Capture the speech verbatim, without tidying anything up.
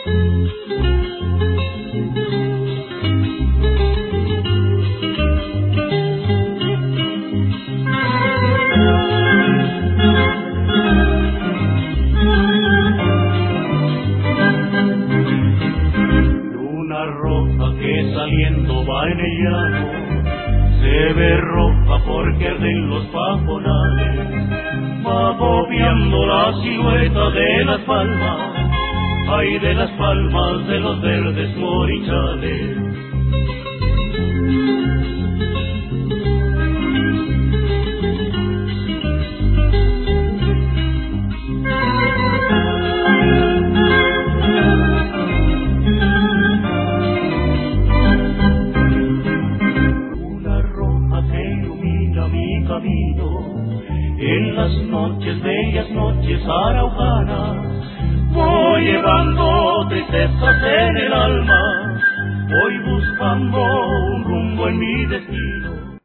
Luna roja que saliendo va en el llano, se ve roja porque arden los pajonales, va bobeando la silueta de las palmas, ay de las palmas de los verdes morichales. En las noches, bellas noches araucanas, voy llevando tristezas en el alma, voy buscando un rumbo en mi destino.